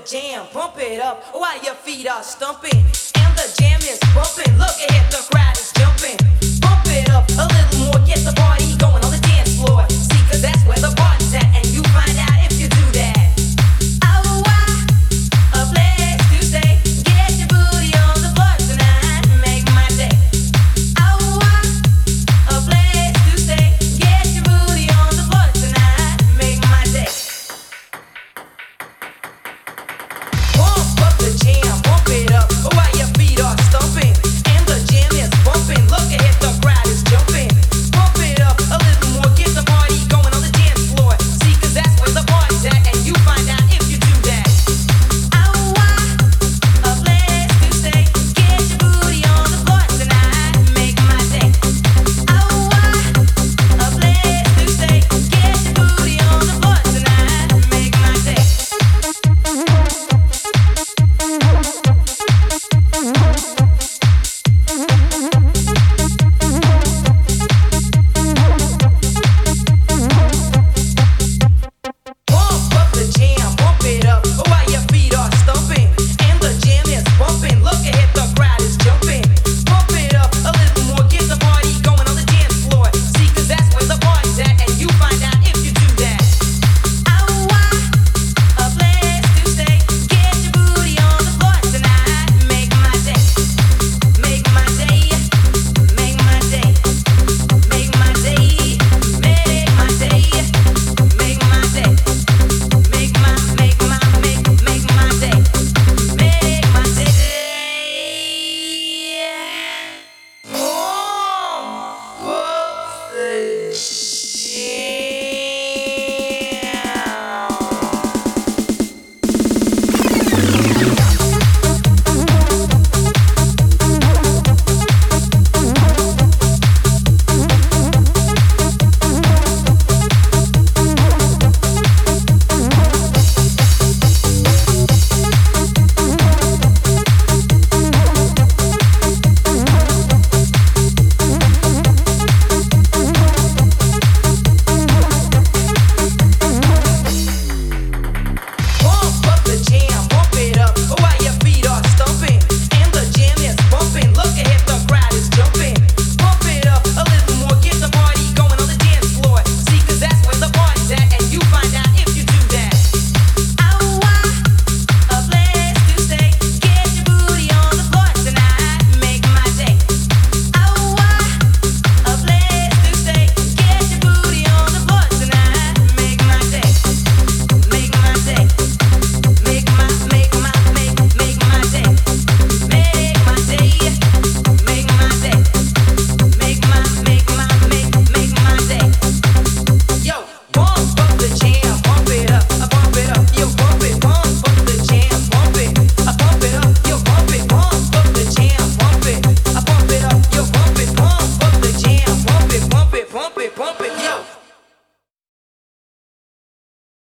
jam, bump it up while your feet are stumping. And the jam is bumping, look ahead, the crowd is jumping. Bump it up a little more, get the party going on the dance floor. See, cause that's where the party's at, and you find out if you do that. Oh, why? A place to stay. Get your booty on the floor tonight, make my day. Oh, why? A place to stay. Get your booty on the floor tonight, make my day. Pump up the jam.